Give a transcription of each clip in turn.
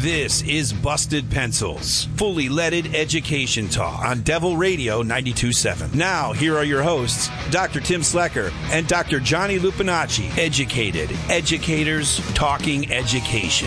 This is Busted Pencils, fully leaded education talk on Devil Radio 92.7. Now, here are your hosts, Dr. Tim Slecker and Dr. Johnny Lupinacci. Educated educators talking education.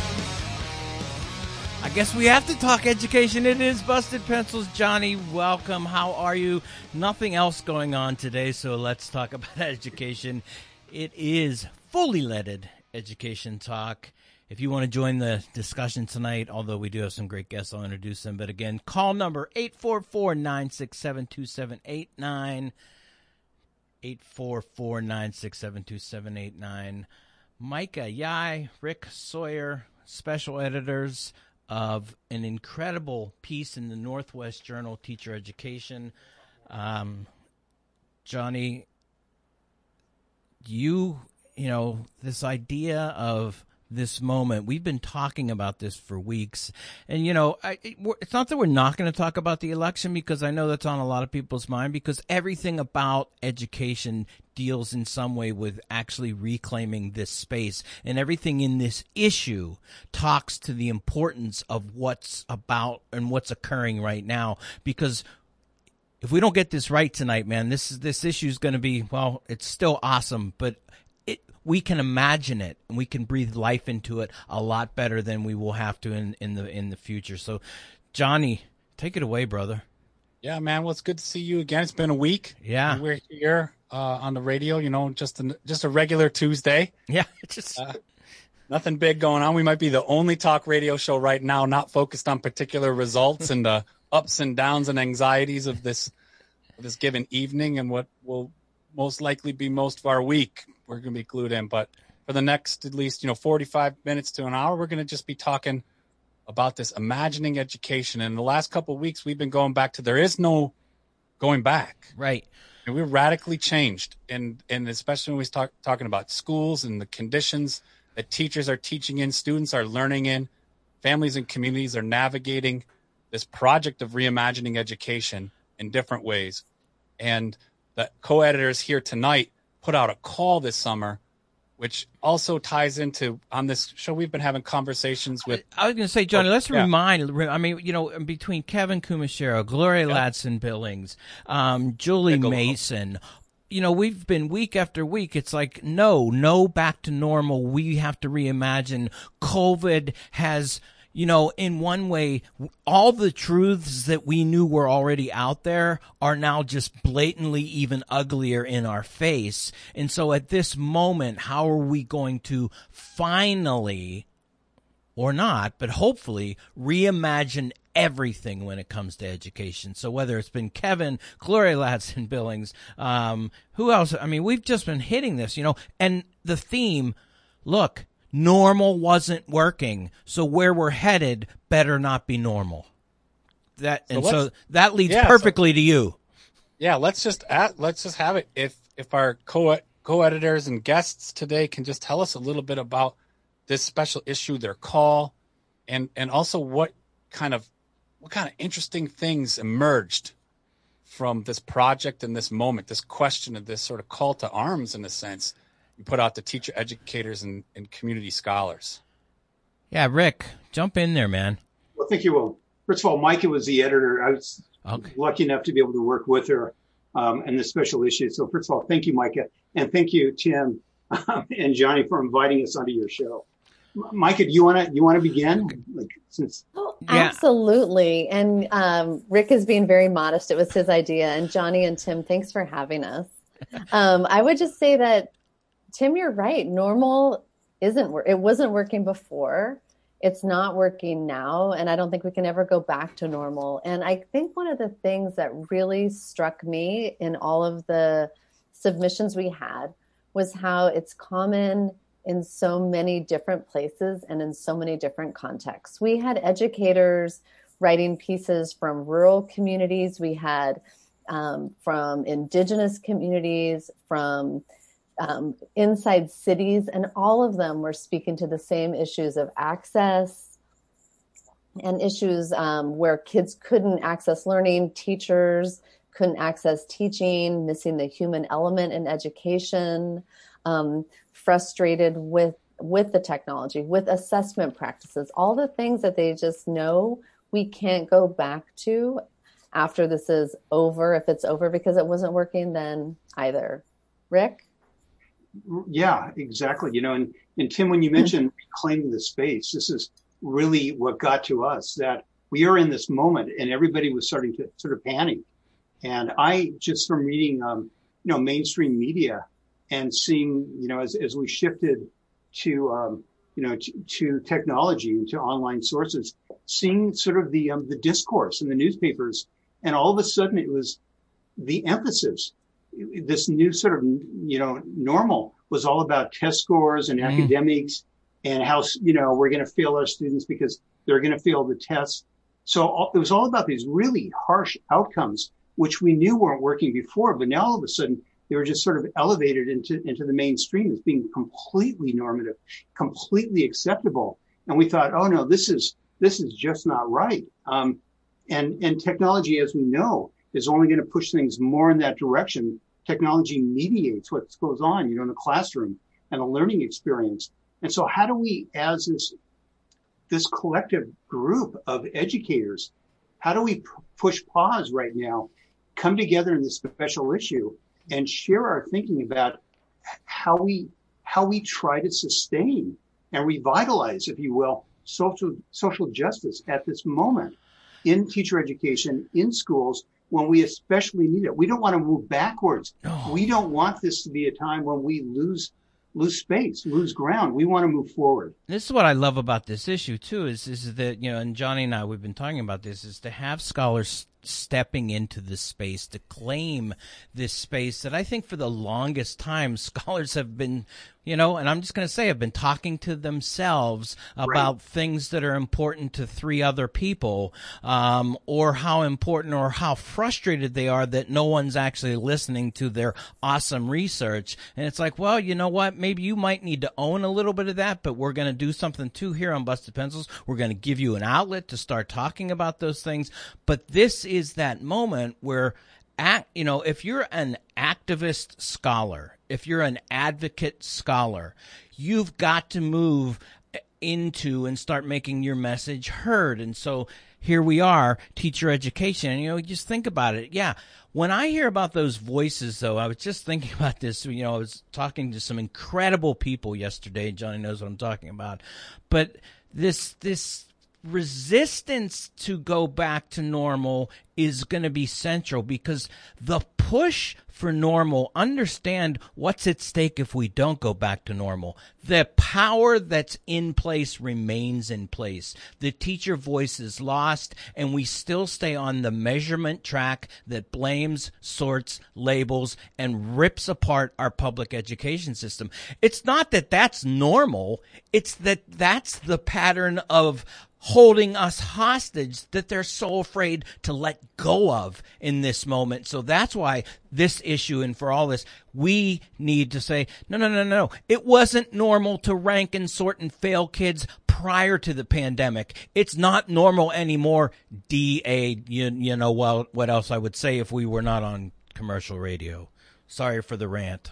I guess we have to talk education. It is Busted Pencils. Johnny, welcome. How are you? Nothing else going on today, so let's talk about education. It is fully leaded education talk. If you want to join the discussion tonight, although we do have some great guests, I'll introduce them. But again, call number 844-967-2789. 844-967-2789. Micah Yai, Rick Sawyer, special editors of an incredible piece in the Northwest Journal, Teacher Education. Johnny, you know, this idea of this moment, we've been talking about this for weeks. And, you know, it's not that we're not going to talk about the election, because I know that's on a lot of people's mind, because everything about education deals in some way with actually reclaiming this space. And everything in this issue talks to the importance of what's about and what's occurring right now. Because if we don't get this right tonight, man, this issue is going to be, well, it's still awesome, but we can imagine it and we can breathe life into it a lot better than we will have to in the future. So, Johnny, take it away, brother. Yeah, man. Well, it's good to see you again. It's been a week. Yeah, we're here on the radio. You know, just a regular Tuesday. Yeah, just nothing big going on. We might be the only talk radio show right now not focused on particular results and the ups and downs and anxieties of this given evening and what will most likely be most of our week. We're going to be glued in, but for the next at least 45 minutes to an hour, we're going to just be talking about this imagining education. And the last couple of weeks, we've been going back to there is no going back. Right. And we're radically changed, and especially when we start talking about schools and the conditions that teachers are teaching in, students are learning in, families and communities are navigating this project of reimagining education in different ways. And the co-editors here tonight put out a call this summer, which also ties into, on this show, we've been having conversations with... I was going to say, Johnny, let's remind, I mean, between Kevin Kumashiro, Gloria Ladson-Billings, Julie Mason, we've been week after week. It's like, no back to normal. We have to reimagine. COVID has... in one way, all the truths that we knew were already out there are now just blatantly even uglier in our face. And so at this moment, how are we going to finally, or not, but hopefully reimagine everything when it comes to education? So whether it's been Kevin, Gloria Ladson-Billings, who else? I mean, we've just been hitting this, and the theme, look, normal wasn't working, so where we're headed better not be normal. So that leads perfectly to you. Yeah, let's just have it. If our co-editors and guests today can just tell us a little bit about this special issue, their call, and also what kind of interesting things emerged from this project and this moment, this question of this sort of call to arms in a sense. You put out to teacher educators and community scholars. Yeah, Rick, jump in there, man. Well, thank you. Well, first of all, Micah was the editor. I was lucky enough to be able to work with her and the special issue. So first of all, thank you, Micah. And thank you, Tim and Johnny, for inviting us onto your show. Micah, do you want to begin? Absolutely. And Rick is being very modest. It was his idea. And Johnny and Tim, thanks for having us. I would just say that, Tim, you're right. Normal it wasn't working before. It's not working now. And I don't think we can ever go back to normal. And I think one of the things that really struck me in all of the submissions we had was how it's common in so many different places and in so many different contexts. We had educators writing pieces from rural communities. We had from indigenous communities, from inside cities, and all of them were speaking to the same issues of access and issues where kids couldn't access learning, teachers couldn't access teaching, missing the human element in education, frustrated with with the technology, with assessment practices, all the things that they just know we can't go back to after this is over, if it's over because it wasn't working then either. Rick? Yeah, exactly. You know, and Tim, when you mentioned reclaiming the space, this is really what got to us, that we are in this moment and everybody was starting to sort of panic. And I just from reading, mainstream media and seeing, as we shifted to, to technology and to online sources, seeing sort of the discourse in the newspapers. And all of a sudden it was the emphasis. This new sort of, normal was all about test scores and academics and how, we're going to fail our students because they're going to fail the tests. So it was all about these really harsh outcomes, which we knew weren't working before, but now all of a sudden they were just sort of elevated into the mainstream as being completely normative, completely acceptable. And we thought, oh no, this is just not right. And technology, as we know, is only going to push things more in that direction. Technology mediates what goes on, in the classroom and the learning experience. And so how do we, as this collective group of educators, how do we push pause right now, come together in this special issue and share our thinking about how we try to sustain and revitalize, if you will, social justice at this moment in teacher education, in schools, when we especially need it. We don't want to move backwards. No. We don't want this to be a time when we lose space, lose ground. We want to move forward. This is what I love about this issue too, is that, and Johnny and I, we've been talking about this, is to have scholars stepping into this space, to claim this space that I think for the longest time scholars have been, and I'm just going to say, have been talking to themselves about things that are important to three other people, or how important or how frustrated they are that no one's actually listening to their awesome research. And it's like, well, you know what? Maybe you might need to own a little bit of that, but we're going to do something too here on Busted Pencils. We're going to give you an outlet to start talking about those things. But this is that moment where, if you're an activist scholar, if you're an advocate scholar, you've got to move into and start making your message heard. And so here we are, teacher education. And, just think about it. Yeah. When I hear about those voices, though, I was just thinking about this. I was talking to some incredible people yesterday. Johnny knows what I'm talking about. But this resistance to go back to normal is going to be central, because the push for normal, understand what's at stake if we don't go back to normal. The power that's in place remains in place. The teacher voice is lost, and we still stay on the measurement track that blames, sorts, labels, and rips apart our public education system. It's not that that's normal. It's that that's the pattern of holding us hostage that they're so afraid to let go of in this moment. So that's why this issue, and for all this, we need to say, no. It wasn't normal to rank and sort and fail kids prior to the pandemic. It's not normal anymore. You know what else I would say if we were not on commercial radio. Sorry for the rant.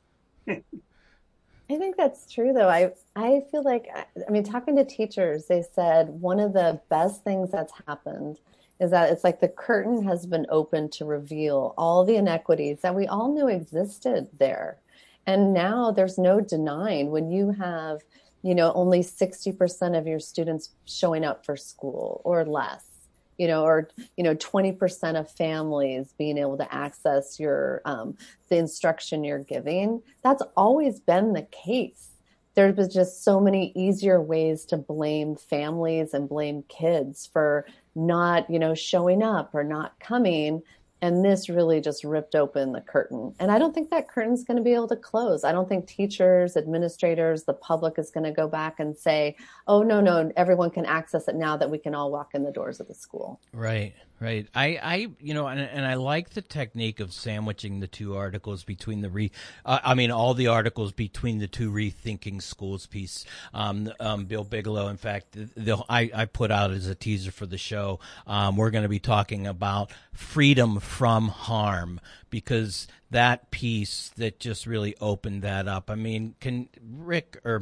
I think that's true, though. I feel like, talking to teachers, they said one of the best things that's happened is that it's like the curtain has been opened to reveal all the inequities that we all knew existed there. And now there's no denying when you have, only 60% of your students showing up for school or less. Or 20% of families being able to access your the instruction you're giving. That's always been the case. There's been just so many easier ways to blame families and blame kids for not, showing up or not coming. And this really just ripped open the curtain. And I don't think that curtain's going to be able to close. I don't think teachers, administrators, the public is going to go back and say, oh, no, everyone can access it now that we can all walk in the doors of the school. Right. I like the technique of sandwiching the two articles between all the articles between the two Rethinking Schools piece. Bill Bigelow, in fact, I put out as a teaser for the show. We're going to be talking about freedom from harm, because that piece that just really opened that up. Can Rick or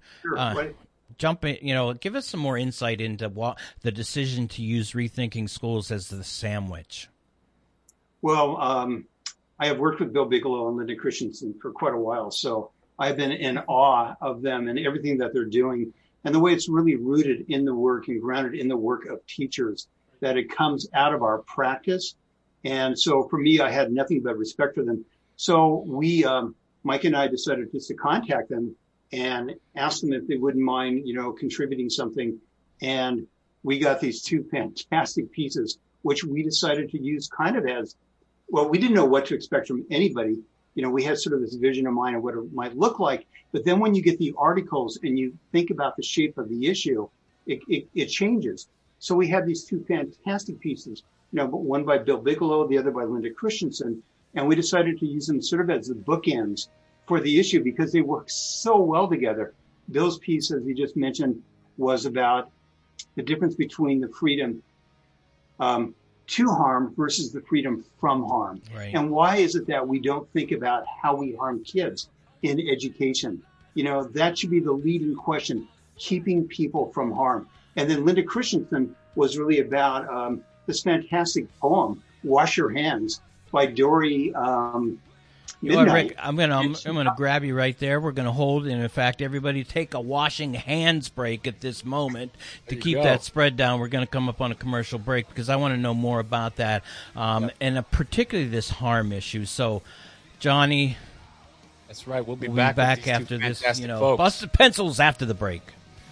Sure. Jump in, give us some more insight into what the decision to use Rethinking Schools as the sandwich. Well, I have worked with Bill Bigelow and Linda Christensen for quite a while, so I've been in awe of them and everything that they're doing, and the way it's really rooted in the work and grounded in the work of teachers, that it comes out of our practice. And so for me, I had nothing but respect for them. So we, Mike and I decided just to contact them and ask them if they wouldn't mind, contributing something. And we got these two fantastic pieces, which we decided to use kind of as, well, we didn't know what to expect from anybody. We had sort of this vision in mind of what it might look like. But then when you get the articles and you think about the shape of the issue, it changes. So we had these two fantastic pieces, one by Bill Bigelow, the other by Linda Christensen. And we decided to use them sort of as the bookends for the issue because they work so well together. Bill's piece, as you just mentioned, was about the difference between the freedom to harm versus the freedom from harm. Right. And why is it that we don't think about how we harm kids in education? That should be the leading question, keeping people from harm. And then Linda Christensen was really about this fantastic poem, Wash Your Hands, by Dory Rick, I'm gonna grab you right there. We're gonna hold, and in fact, everybody take a washing hands break at this moment to keep that spread down. We're gonna come up on a commercial break because I want to know more about that, and particularly this harm issue. So, Johnny, that's right. We'll be back after this. Busted Pencils after the break.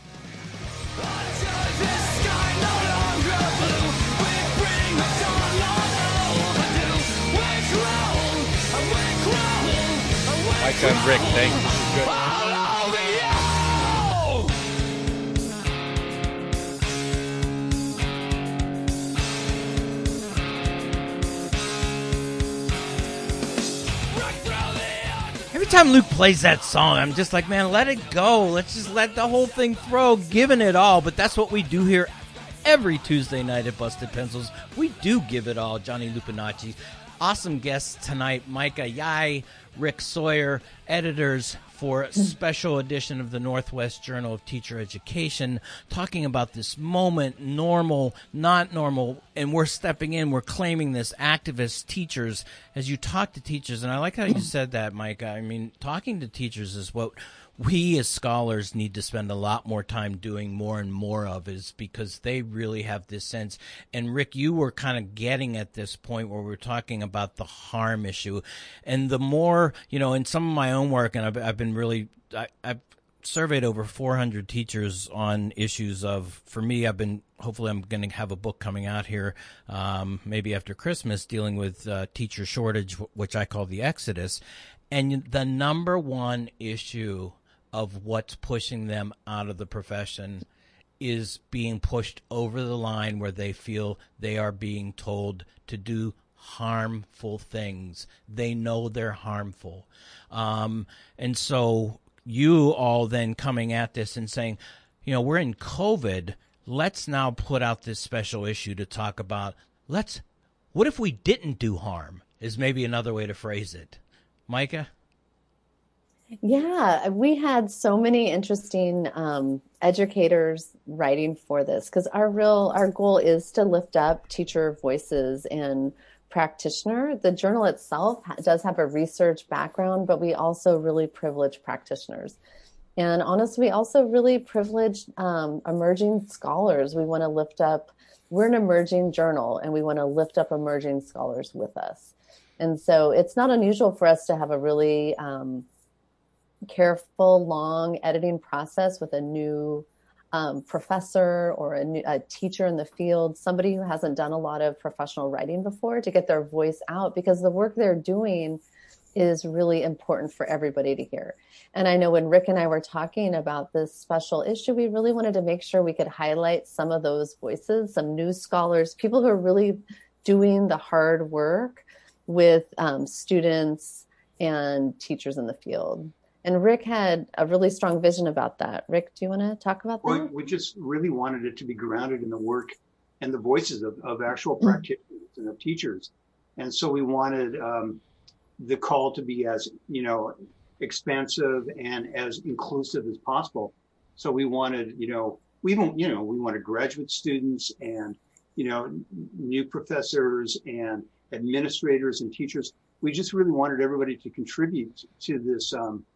Mike and Rick, thank you. Good. Every time Luke plays that song, I'm just like, man, let it go. Let's just let the whole thing throw, giving it all. But that's what we do here every Tuesday night at Busted Pencils. We do give it all. Johnny Lupinacci. Awesome guests tonight, Micah Yai, Rick Sawyer, editors for a special edition of the Northwest Journal of Teacher Education, talking about this moment, normal, not normal, and we're stepping in, we're claiming this, activist teachers. As you talk to teachers, and I like how you said that, Micah, I mean, talking to teachers is what we as scholars need to spend a lot more time doing more and more of, is because they really have this sense. And Rick, you were kind of getting at this point where we're talking about the harm issue. And the more, in some of my own work, and I've been really, I've surveyed over 400 teachers on issues of, for me, hopefully I'm going to have a book coming out here, maybe after Christmas, dealing with teacher shortage, which I call the Exodus. And the number one issue of what's pushing them out of the profession is being pushed over the line where they feel they are being told to do harmful things. They know they're harmful. And so you all then coming at this and saying, we're in COVID. Let's now put out this special issue to talk about, what if we didn't do harm, is maybe another way to phrase it. Micah? Yeah, we had so many interesting educators writing for this because our goal is to lift up teacher voices and practitioner. The journal itself does have a research background, but we also really privilege practitioners. And honestly, we also really privilege emerging scholars. We want to lift up, we're an emerging journal, and we want to lift up emerging scholars with us. And so it's not unusual for us to have a really careful, long editing process with a new professor or a teacher in the field, somebody who hasn't done a lot of professional writing before, to get their voice out, because the work they're doing is really important for everybody to hear. And I know when Rick and I were talking about this special issue, we really wanted to make sure we could highlight some of those voices, some new scholars, people who are really doing the hard work with students and teachers in the field. And Rick had a really strong vision about that. Rick, do you want to talk about that? Well, we just really wanted it to be grounded in the work and the voices of actual practitioners and of teachers. And so we wanted the call to be as, expansive and as inclusive as possible. So we wanted, we wanted graduate students and, new professors and administrators and teachers. We just really wanted everybody to contribute to this,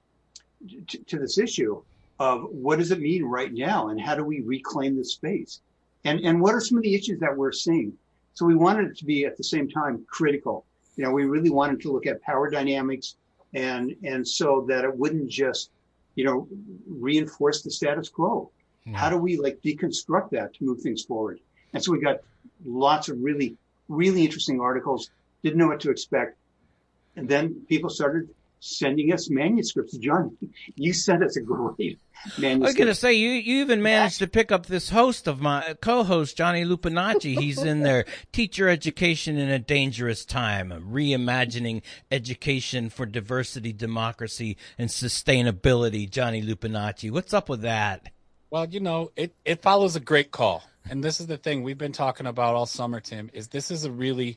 to this issue of what does it mean right now and how do we reclaim this space? And what are some of the issues that we're seeing? So we wanted it to be at the same time critical. We really wanted to look at power dynamics and so that it wouldn't just, reinforce the status quo. Yeah. How do we deconstruct that to move things forward? And so we got lots of really, really interesting articles, didn't know what to expect. And then people started sending us manuscripts. John, you sent us a great manuscript. I was going to say, you even managed to pick up this host of my co-host, Johnny Lupinacci. He's in there, Teacher Education in a Dangerous Time, Reimagining Education for Diversity, Democracy, and Sustainability, Johnny Lupinacci. What's up with that? Well, it follows a great call. And this is the thing we've been talking about all summer, Tim, is this is a really,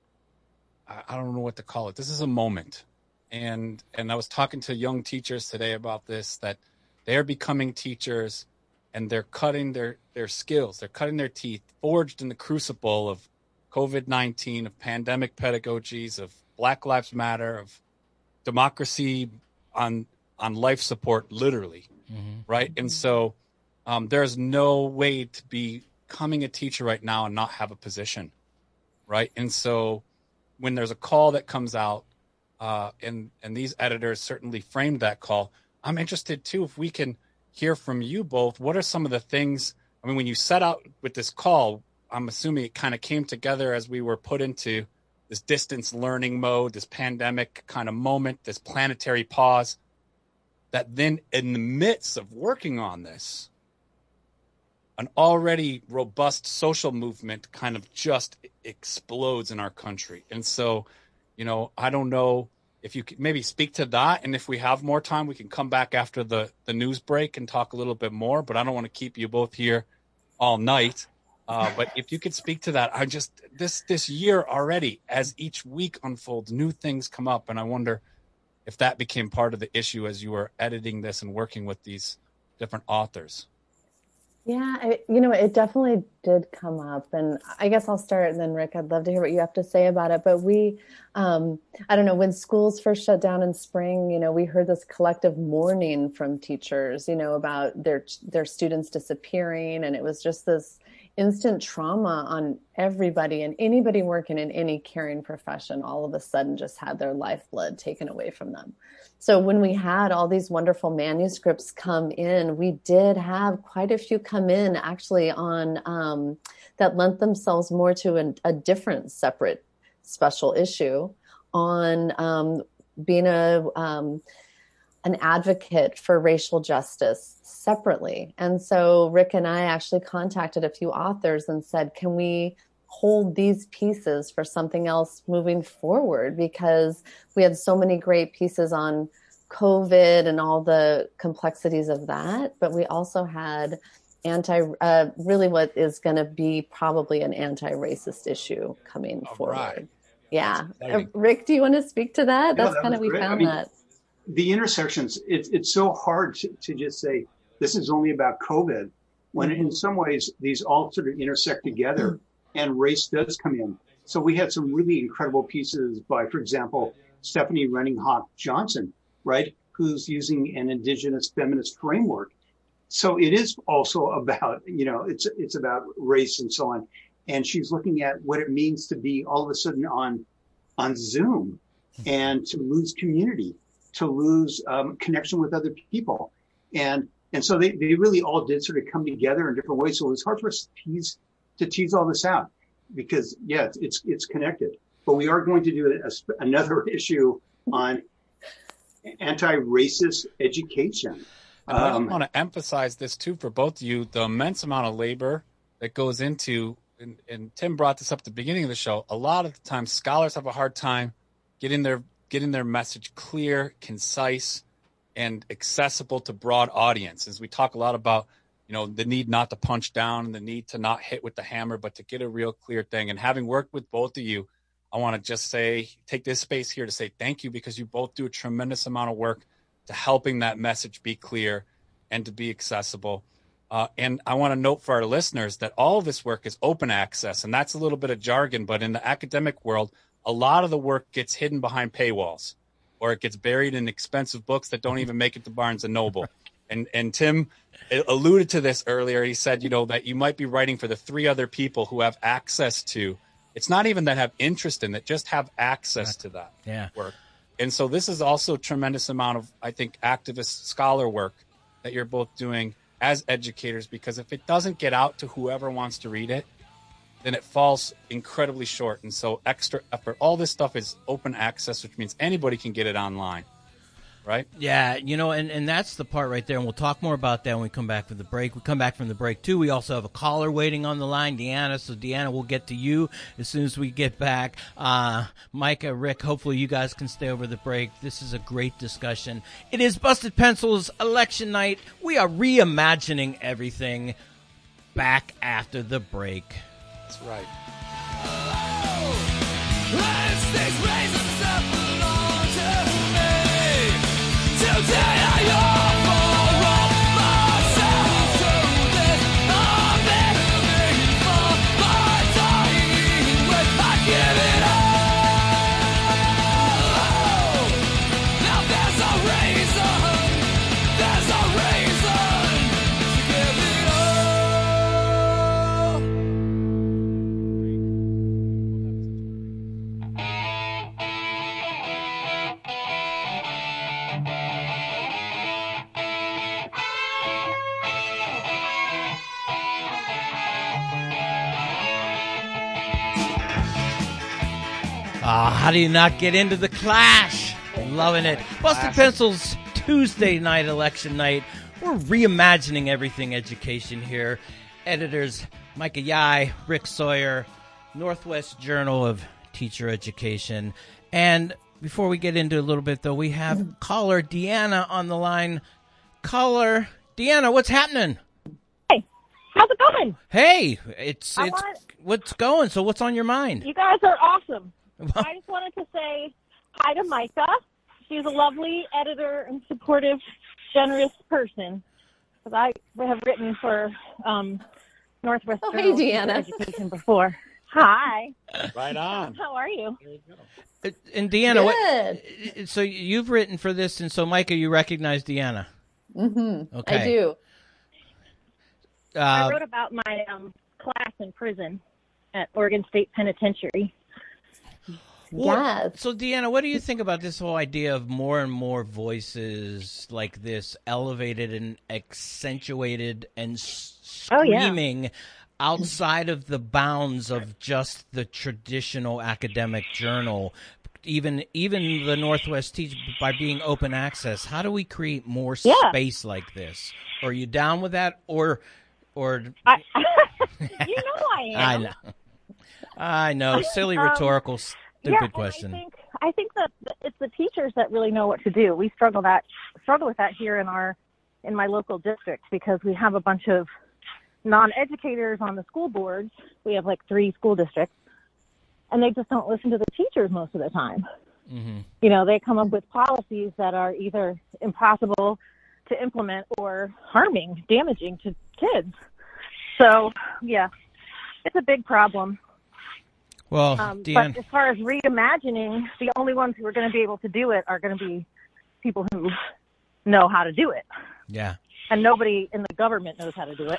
I don't know what to call it. This is a moment. And I was talking to young teachers today about this, that they're becoming teachers and they're cutting their skills. They're cutting their teeth, forged in the crucible of COVID-19, of pandemic pedagogies, of Black Lives Matter, of democracy on life support, literally, right? And so there's no way to be becoming a teacher right now and not have a position, right? And so when there's a call that comes out, and these editors certainly framed that call, I'm interested too, if we can hear from you both, what are some of the things, when you set out with this call, I'm assuming it kind of came together as we were put into this distance learning mode, this pandemic kind of moment, this planetary pause, that then in the midst of working on this, an already robust social movement kind of just explodes in our country. And so, I don't know if you could maybe speak to that. And if we have more time, we can come back after the news break and talk a little bit more. But I don't want to keep you both here all night. But if you could speak to that, this year already, as each week unfolds, new things come up. And I wonder if that became part of the issue as you were editing this and working with these different authors. Yeah, it definitely did come up. And I guess I'll start, and then Rick, I'd love to hear what you have to say about it. But we, I don't know, when schools first shut down in spring, we heard this collective mourning from teachers, about their students disappearing. And it was just this instant trauma on everybody, and anybody working in any caring profession all of a sudden just had their lifeblood taken away from them. So when we had all these wonderful manuscripts come in, we did have quite a few come in actually on that lent themselves more to a different separate special issue on being an advocate for racial justice separately. And so Rick and I actually contacted a few authors and said, can we hold these pieces for something else moving forward? Because we had so many great pieces on COVID and all the complexities of that, but we also had really what is going to be probably an anti-racist issue coming forward. Right. Yeah. Rick, do you want to speak to that? That's kind of, we found that. The intersections, it's so hard to just say, this is only about COVID, when in some ways these all sort of intersect together and race does come in. So we had some really incredible pieces by, for example, Stephanie Renninghawk Johnson, right, who's using an indigenous feminist framework. So it is also about, it's about race and so on. And she's looking at what it means to be all of a sudden on Zoom and to lose community, to lose connection with other people. And so they really all did sort of come together in different ways. So it was hard for us to tease all this out because, yeah, it's connected. But we are going to do another issue on anti-racist education. I want to emphasize this too for both of you, the immense amount of labor that goes into, and Tim brought this up at the beginning of the show, a lot of the time scholars have a hard time getting their message clear, concise, and accessible to broad audiences. We talk a lot about, the need not to punch down and the need to not hit with the hammer, but to get a real clear thing. And having worked with both of you, I want to just take this space here to say thank you, because you both do a tremendous amount of work to helping that message be clear and to be accessible. And I want to note for our listeners that all of this work is open access, and that's a little bit of jargon, but in the academic world, a lot of the work gets hidden behind paywalls, or it gets buried in expensive books that don't even make it to Barnes & Noble. And Tim alluded to this earlier. He said, that you might be writing for the 3 other people who have access to, it's not even that have interest in it, just have access to that work. And so this is also a tremendous amount of, I think, activist scholar work that you're both doing as educators, because if it doesn't get out to whoever wants to read it, then it falls incredibly short. And so extra effort, all this stuff is open access, which means anybody can get it online. Right? Yeah, and that's the part right there, and we'll talk more about that when we come back from the break. We come back from the break, too. We also have a caller waiting on the line, Deanna. So, Deanna, we'll get to you as soon as we get back. Micah, Rick, hopefully you guys can stay over the break. This is a great discussion. It is Busted Pencils election night. We are reimagining everything. Back after the break. That's right. Today I offer up myself to this. I'm begging for my dying when I give it all. Now there's a reason to give it How do you not get into the clash? Loving it. Busted Pencils Tuesday night, election night. We're reimagining everything education here. Editors Micah Yai, Rick Sawyer, Northwest Journal of Teacher Education. And before we get into a little bit, though, we have caller Deanna on the line. Caller Deanna, what's happening? Hey, how's it going? Hey, it's what's going? So what's on your mind? You guys are awesome. I just wanted to say hi to Micah. She's a lovely editor and supportive, generous person. Because I have written for Northwest Journal of Teacher Education before. Hi. Right on. How are you? There you go. And Deanna, so you've written for this, and so Micah, you recognize Deanna. Mm-hmm. Okay. I do. I wrote about my class in prison at Oregon State Penitentiary. Yes. So, Deanna, what do you think about this whole idea of more and more voices like this elevated and accentuated and screaming outside of the bounds of just the traditional academic journal, even the Northwest Teach, by being open access? How do we create more space like this? Are you down with that, or? You know I am. I know. Silly rhetorical. Stupid question. I think that it's the teachers that really know what to do. We struggle with that here in my local district, because we have a bunch of non-educators on the school boards. We have like 3 school districts, and they just don't listen to the teachers most of the time. Mm-hmm. They come up with policies that are either impossible to implement or damaging to kids. So, yeah, it's a big problem. Well, but as far as reimagining, the only ones who are going to be able to do it are going to be people who know how to do it. Yeah. And nobody in the government knows how to do it.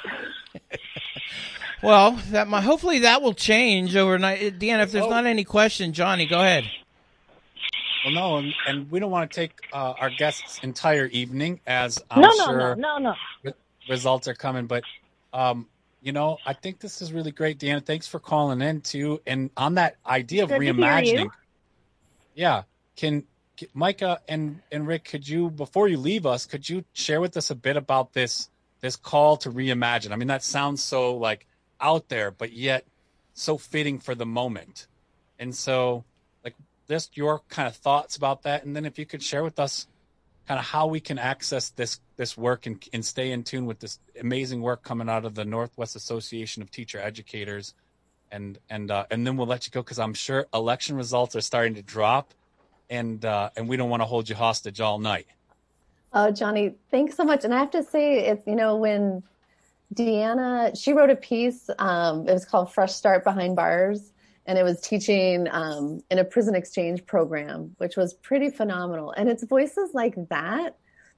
Well, hopefully that will change overnight. Deanna, if there's not any question, Johnny, go ahead. Well, no, and we don't want to take our guests' entire evening, as I'm sure results are coming. But, I think this is really great, Deanna. Thanks for calling in, too. And on that idea of reimagining, can Micah and Rick, could you, before you leave us, could you share with us a bit about this call to reimagine? I mean, that sounds so like out there, but yet so fitting for the moment. And so, like, just your kind of thoughts about that, and then if you could share with us kind of how we can access this work and stay in tune with this amazing work coming out of the Northwest Association of Teacher Educators, and then we'll let you go, because I'm sure election results are starting to drop, and we don't want to hold you hostage all night. Oh, Johnny, thanks so much. And I have to say, it's, when Deanna, she wrote a piece, it was called Fresh Start Behind Bars, and it was teaching in a prison exchange program, which was pretty phenomenal. And it's voices like that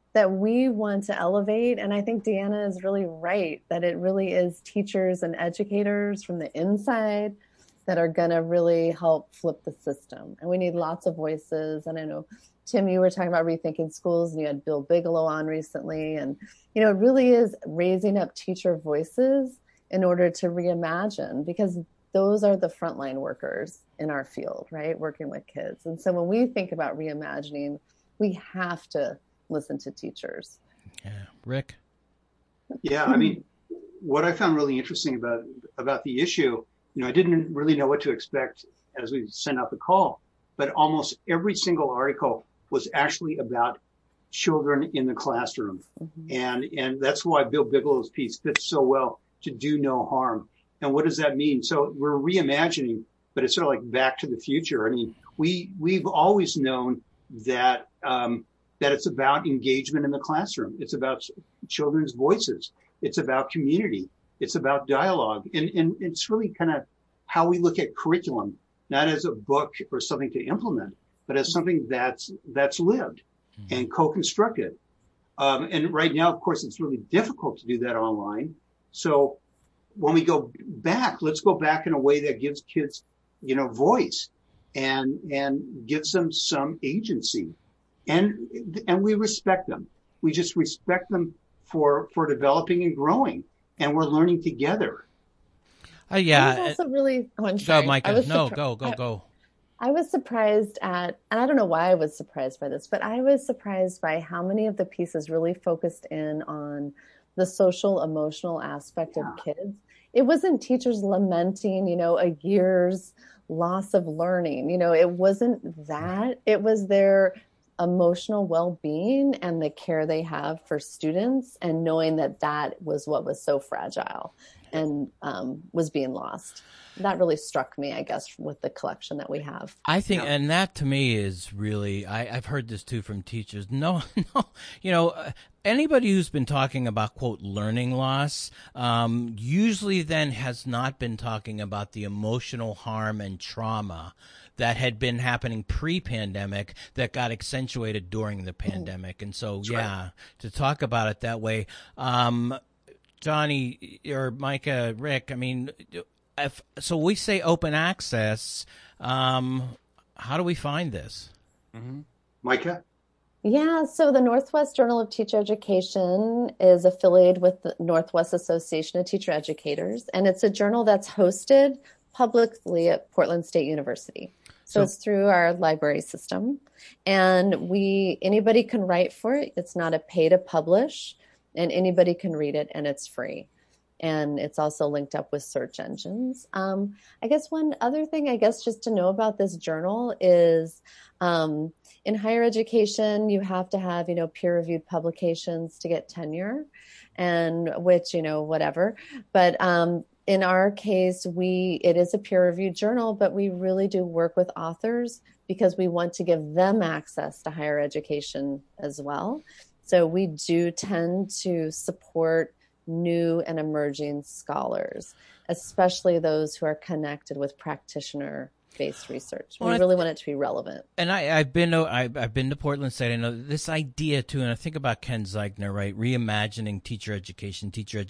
we want to elevate. And I think Deanna is really right, that it really is teachers and educators from the inside that are going to really help flip the system. And we need lots of voices. And I know, Tim, you were talking about rethinking schools, and you had Bill Bigelow on recently. And, it really is raising up teacher voices in order to reimagine, because those are the frontline workers in our field, right? Working with kids. And so when we think about reimagining, we have to listen to teachers. Yeah. Rick? Yeah, I mean, what I found really interesting about the issue, I didn't really know what to expect as we sent out the call, but almost every single article was actually about children in the classroom. Mm-hmm. And that's why Bill Bigelow's piece fits so well, to do no harm. And what does that mean? So we're reimagining, but it's sort of like Back to the Future. I mean, we've always known that that it's about engagement in the classroom. It's about children's voices. It's about community. It's about dialogue. And it's really kind of how we look at curriculum, not as a book or something to implement, but as something that's lived and co-constructed. And right now, of course, it's really difficult to do that online. So when we go back, let's go back in a way that gives kids, voice and gives them some agency. And we respect them. We just respect them for developing and growing, and we're learning together. Yeah. I was also really, I'm sorry. Go, Micah. Go. I was surprised at, and I don't know why I was surprised by this, but I was surprised by how many of the pieces really focused in on the social, emotional aspect of kids. It wasn't teachers lamenting, a year's loss of learning. It wasn't that. It was their emotional well-being and the care they have for students, and knowing that was what was so fragile and was being lost. That really struck me, I guess, with the collection that we have. I think, and that to me is really, I've heard this too from teachers. No, anybody who's been talking about, quote, learning loss, usually then has not been talking about the emotional harm and trauma that had been happening pre-pandemic that got accentuated during the pandemic. And so, to talk about it that way, Johnny or Micah, Rick, I mean, so we say open access. How do we find this? Mm-hmm. Micah? Yeah, so the Northwest Journal of Teacher Education is affiliated with the Northwest Association of Teacher Educators, and it's a journal that's hosted publicly at Portland State University. So it's through our library system, and anybody can write for it. It's not a pay to publish, and anybody can read it, and it's free. And it's also linked up with search engines. I guess one other thing, just to know about this journal is in higher education, you have to have, peer-reviewed publications to get tenure, and which, whatever. But in our case, it is a peer-reviewed journal, but we really do work with authors because we want to give them access to higher education as well. So we do tend to support new and emerging scholars, especially those who are connected with practitioner-based research. We really want it to be relevant. And I've been to Portland State. I know this idea too, and I think about Ken Zeichner, right? Reimagining teacher education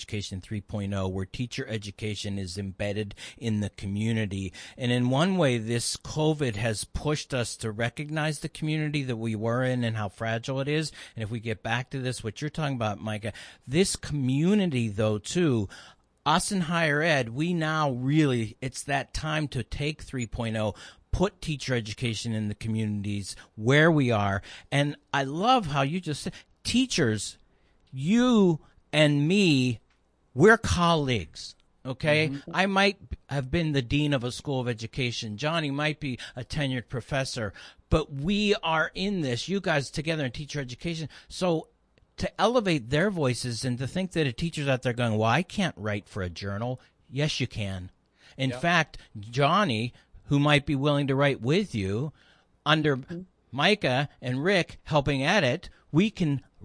3.0, where teacher education is embedded in the community. And in one way, this COVID has pushed us to recognize the community that we were in and how fragile it is. And if we get back to this, what you're talking about, Micah, this community though too, us in higher ed, we now really, it's that time to take 3.0, put teacher education in the communities where we are. And I love how you just said, teachers, you and me, we're colleagues. Okay. Mm-hmm. I might have been the dean of a school of education. Johnny might be a tenured professor, but we are in this, you guys together in teacher education. So to elevate their voices and to think that a teacher's out there going, well, I can't write for a journal. Yes, you can. In fact, Johnny, who might be willing to write with you, under Micah and Rick helping edit, we can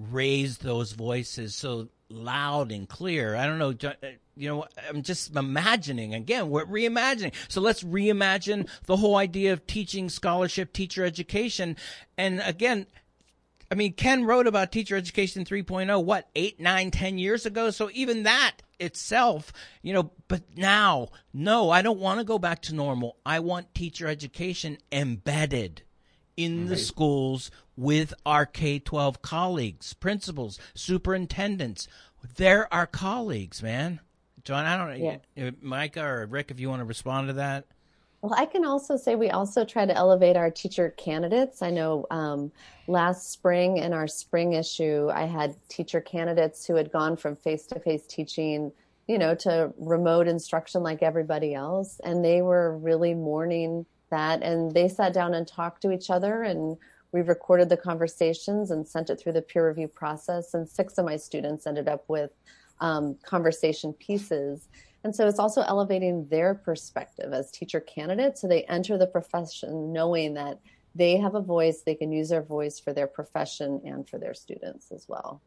raise those voices so loud and clear. I don't know, I'm just imagining, again, we're reimagining. So let's reimagine the whole idea of teaching, scholarship, teacher education. And again, I mean, Ken wrote about Teacher Education 3.0, 8, 9, 10 years ago? So even that itself, but now, no, I don't want to go back to normal. I want teacher education embedded in the schools with our K-12 colleagues, principals, superintendents. They're our colleagues, man. John, I don't know, Micah or Rick, if you want to respond to that. Well, I can also say we also try to elevate our teacher candidates. I know last spring in our spring issue, I had teacher candidates who had gone from face-to-face teaching, to remote instruction like everybody else. And they were really mourning that. And they sat down and talked to each other. And we recorded the conversations and sent it through the peer review process. And 6 of my students ended up with conversation pieces. And so it's also elevating their perspective as teacher candidates. So they enter the profession knowing that they have a voice, they can use their voice for their profession and for their students as well.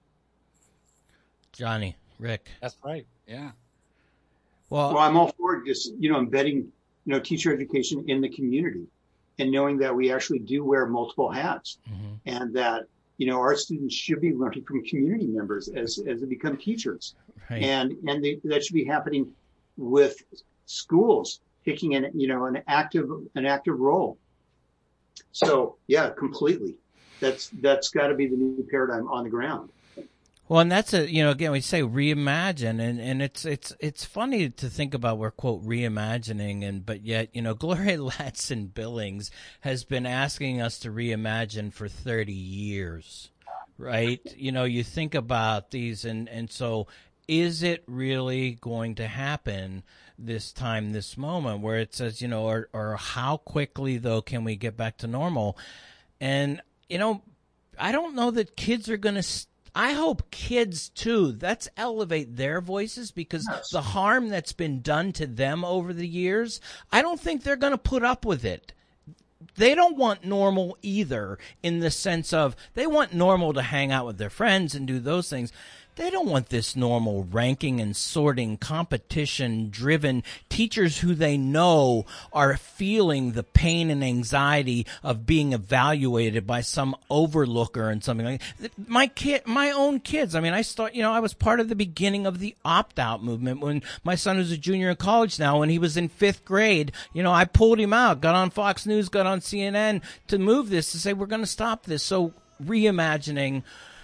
Johnny, Rick. That's right. Yeah. Well, I'm all for just, embedding, teacher education in the community and knowing that we actually do wear multiple hats and that, our students should be learning from community members as they become teachers. Right. And that should be happening with schools taking an active role. So yeah, completely. That's got to be the new paradigm on the ground. Well, and that's again, we say reimagine, and it's funny to think about we're, quote, reimagining, but yet, Gloria Ladson Billings has been asking us to reimagine for 30 years, right? You think about these, and so is it really going to happen this time, this moment, where it says, or how quickly, though, can we get back to normal? And, I don't know that kids are going to I hope kids, too, let's elevate their voices, because the harm that's been done to them over the years, I don't think they're going to put up with it. They don't want normal either, in the sense of they want normal to hang out with their friends and do those things. They don't want this normal ranking and sorting, competition-driven teachers who they know are feeling the pain and anxiety of being evaluated by some overlooker and something like that. My own kids. I mean, I was part of the beginning of the opt-out movement when my son was a junior in college now. When he was in 5th grade, I pulled him out, got on Fox News, got on CNN to move this, to say we're going to stop this. So reimagining.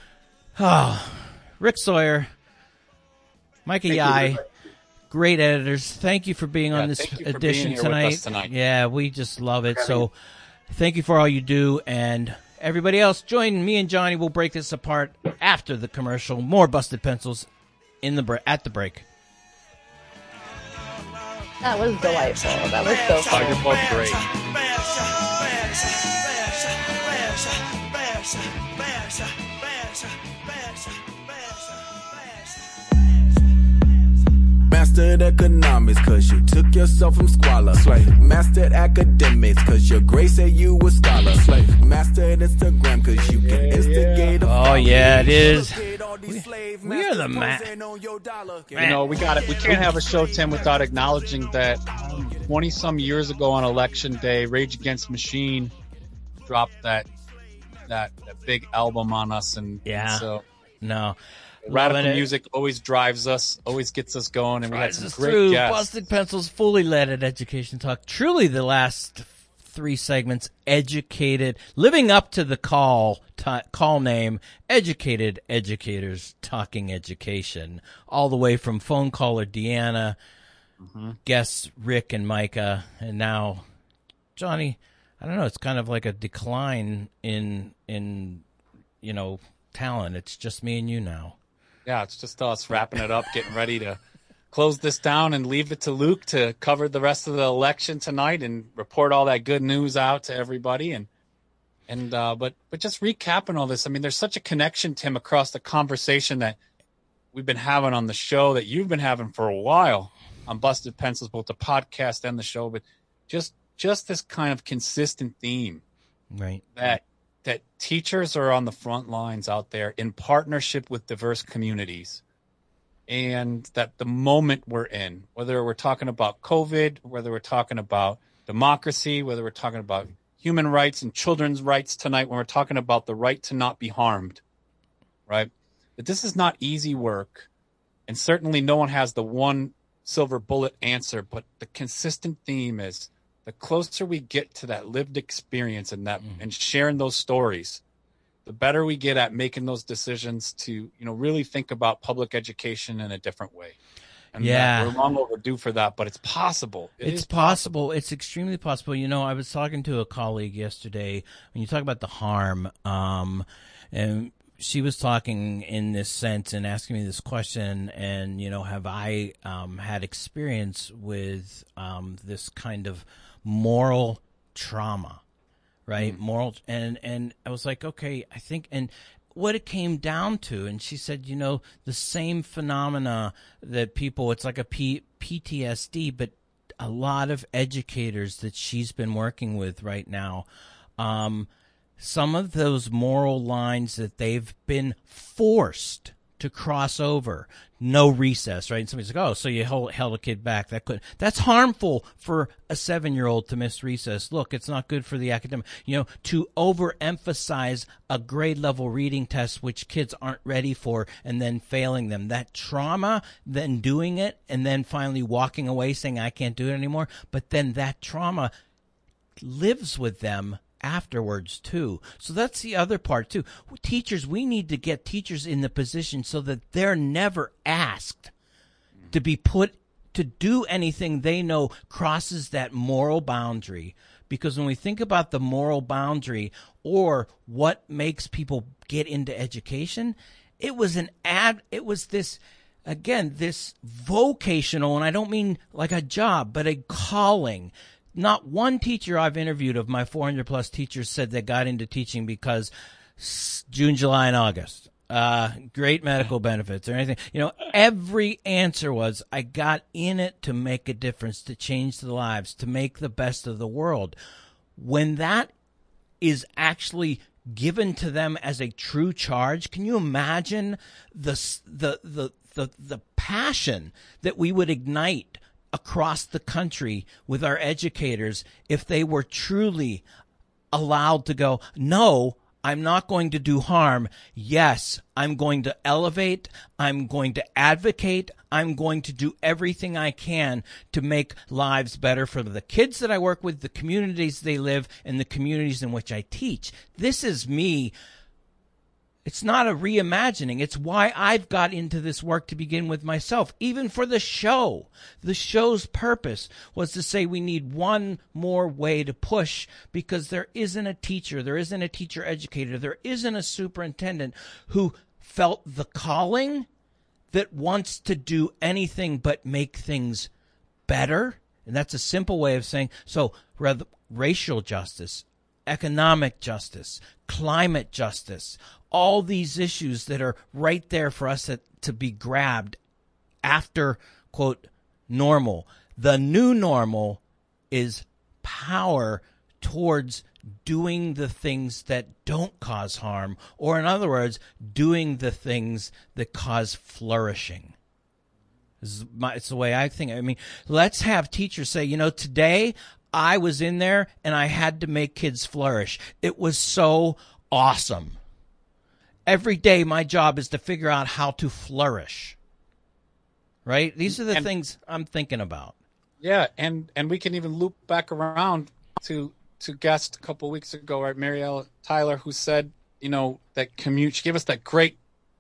Rick Sawyer, Micah Yai, great editors. Thank you for being on this edition tonight. Yeah, we just love it. So thank you for all you do. And everybody else, join me and Johnny. We'll break this apart after the commercial. More Busted Pencils at the break. That was delightful. That was so fun. You're both great. Mastered economics, cause you took yourself from squalor. Slave. Mastered academics, cause your grace said you were scholar. Slave. Mastered Instagram, cause you can instigate. Oh, yeah, it is. We are the man. We got it. We can't have a show, Tim, without acknowledging that 20-some years ago on Election Day, Rage Against the Machine dropped that big album on us. And so. No. Radical music always drives us, always gets us going, and we had some great guests. Busted Pencils, fully led at Education Talk. Truly the last 3 segments, educated, living up to the call name, educated educators talking education, all the way from phone caller Deanna, guests Rick and Micah, and now Johnny. I don't know, it's kind of like a decline in talent. It's just me and you now. Yeah, it's just us wrapping it up, getting ready to close this down and leave it to Luke to cover the rest of the election tonight and report all that good news out to everybody. But just recapping all this, I mean, there's such a connection, Tim, across the conversation that we've been having on the show, that you've been having for a while on Busted Pencils, both the podcast and the show, but just this kind of consistent theme, right? That teachers are on the front lines out there in partnership with diverse communities. And that the moment we're in, whether we're talking about COVID, whether we're talking about democracy, whether we're talking about human rights and children's rights tonight, when we're talking about the right to not be harmed, right? That this is not easy work. And certainly no one has the one silver bullet answer, but the consistent theme is the closer we get to that lived experience and that and sharing those stories, the better we get at making those decisions to, really think about public education in a different way. And we're long overdue for that, but it's possible. It's possible. It's extremely possible. I was talking to a colleague yesterday when you talk about the harm, and she was talking in this sense and asking me this question, and, have I had experience with this kind of moral trauma? Right. Moral. And I was like, okay, I think, and what it came down to, and she said, the same phenomena that people, it's like a PTSD, but a lot of educators that she's been working with right now, some of those moral lines that they've been forced to cross over, no recess, right? And somebody's like, oh, so you held a kid back. That's harmful for a 7-year-old to miss recess. Look, it's not good for the academic, to overemphasize a grade level reading test, which kids aren't ready for, and then failing them. That trauma, then doing it, and then finally walking away saying, I can't do it anymore. But then that trauma lives with them afterwards too. So that's the other part too. Teachers, we need to get teachers in the position so that they're never asked to be put to do anything they know crosses that moral boundary. Because when we think about the moral boundary or what makes people get into education, it was this vocational, and I don't mean like a job, but a calling. Not one teacher I've interviewed of my 400-plus teachers said they got into teaching because June, July, and August, great medical benefits or anything. Every answer was, I got in it to make a difference, to change the lives, to make the best of the world. When that is actually given to them as a true charge, can you imagine the passion that we would ignite across the country with our educators if they were truly allowed to go, no, I'm not going to do harm. Yes, I'm going to elevate. I'm going to advocate. I'm going to do everything I can to make lives better for the kids that I work with, the communities they live, and the communities in which I teach. This is me. It's not a reimagining. It's why I've got into this work to begin with myself. Even for the show. The show's purpose was to say we need one more way to push because there isn't a teacher, there isn't a teacher educator, there isn't a superintendent who felt the calling that wants to do anything but make things better. And that's a simple way of saying, so rather racial justice, economic justice, climate justice, all these issues that are right there for us to be grabbed after, quote, normal. The new normal is power towards doing the things that don't cause harm, or in other words, doing the things that cause flourishing. It's the way I think. I mean, let's have teachers say, today I was in there and I had to make kids flourish. It was so awesome. Every day my job is to figure out how to flourish. Right? These are the things I'm thinking about. Yeah, and we can even loop back around to guest a couple of weeks ago, right? Marielle Tyler, who said, that she gave us that great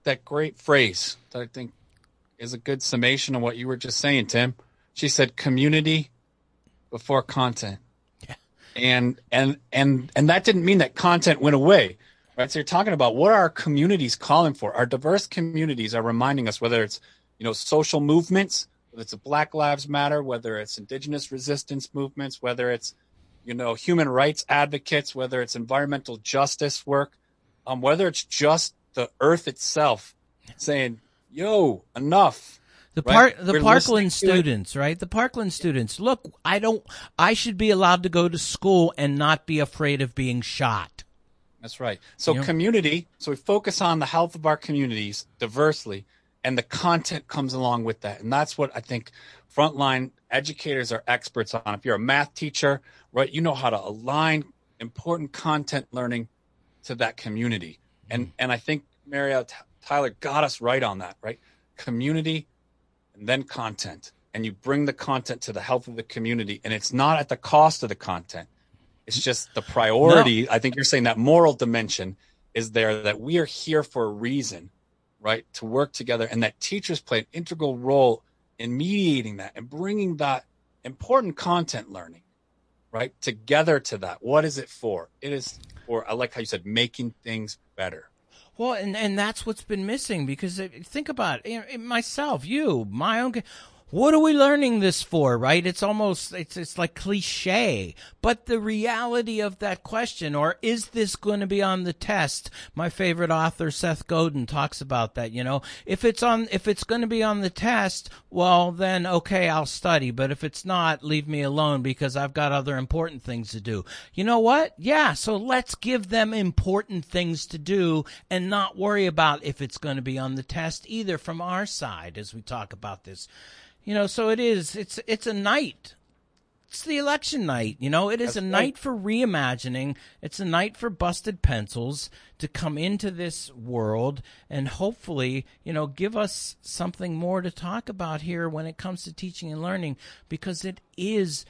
phrase that I think is a good summation of what you were just saying, Tim. She said community before content. Yeah. And that didn't mean that content went away. Right, so you're talking about what are our communities calling for? Our diverse communities are reminding us, whether it's social movements, whether it's Black Lives Matter, whether it's indigenous resistance movements, whether it's human rights advocates, whether it's environmental justice work, whether it's just the earth itself saying, "Yo, enough." The Parkland students, right? The Parkland students. Look, I should be allowed to go to school and not be afraid of being shot. That's right. So community, so we focus on the health of our communities diversely, and the content comes along with that. And that's what I think frontline educators are experts on. If you're a math teacher, right, you know how to align important content learning to that community. And I think Marielle Tyler got us right on that, right? Community and then content. And you bring the content to the health of the community, and it's not at the cost of the content. It's just the priority. No. I think you're saying that moral dimension is there, that we are here for a reason, right, to work together, and that teachers play an integral role in mediating that and bringing that important content learning, right, together to that. What is it for? It is for, I like how you said, making things better. Well, and that's what's been missing, because think about it, myself, my own. What are we learning this for, right? It's almost, it's like cliche, but the reality of that question, or is this going to be on the test? My favorite author, Seth Godin, talks about that, if it's going to be on the test, well, then okay, I'll study, but if it's not, leave me alone because I've got other important things to do. You know what? Yeah. So let's give them important things to do and not worry about if it's going to be on the test either from our side as we talk about this. So it's a night. It's the election night, It is a night for reimagining. It's a night for busted pencils to come into this world and hopefully, give us something more to talk about here when it comes to teaching and learning, because it is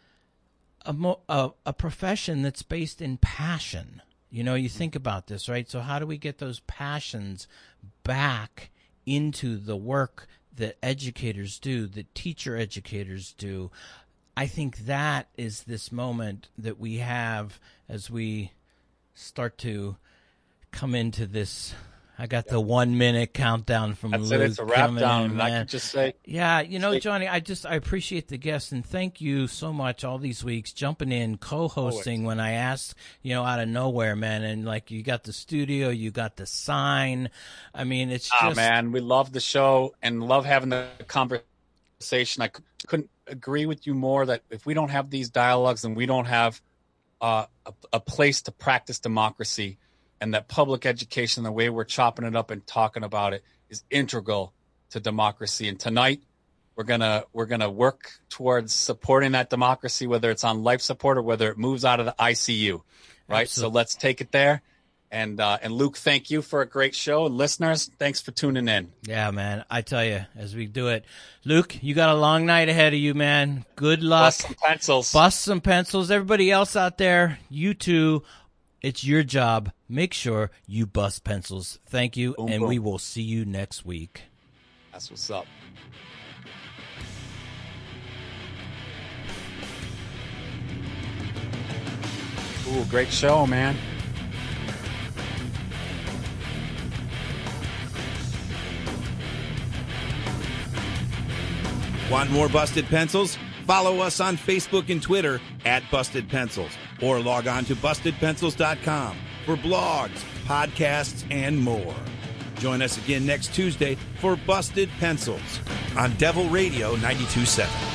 a profession that's based in passion. You think about this, right? So how do we get those passions back into the work that educators do, that teacher educators do? I think that is this moment that we have as we start to come into this. I got the 1 minute countdown from Luke. That's it. It's a wrap down. And I can just say. Yeah. Johnny, I appreciate the guests, and thank you so much all these weeks jumping in, co-hosting when I asked, out of nowhere, man. And like, you got the studio, you got the sign. I mean, it's just. Oh, man. We love the show and love having the conversation. I couldn't agree with you more that if we don't have these dialogues, then we don't have a place to practice democracy. And that public education, the way we're chopping it up and talking about it, is integral to democracy. And tonight, we're gonna work towards supporting that democracy, whether it's on life support or whether it moves out of the ICU. Right. Absolutely. So let's take it there. And Luke, thank you for a great show. And listeners, thanks for tuning in. Yeah, man. I tell you, as we do it, Luke, you got a long night ahead of you, man. Good luck. Bust some pencils. Bust some pencils. Everybody else out there, you too. It's your job. Make sure you bust pencils. Thank you, boom, and boom. We will see you next week. That's what's up. Ooh, great show, man. Want more Busted Pencils? Follow us on Facebook and Twitter at Busted Pencils, or log on to BustedPencils.com for blogs, podcasts, and more. Join us again next Tuesday for Busted Pencils on Devil Radio 92.7.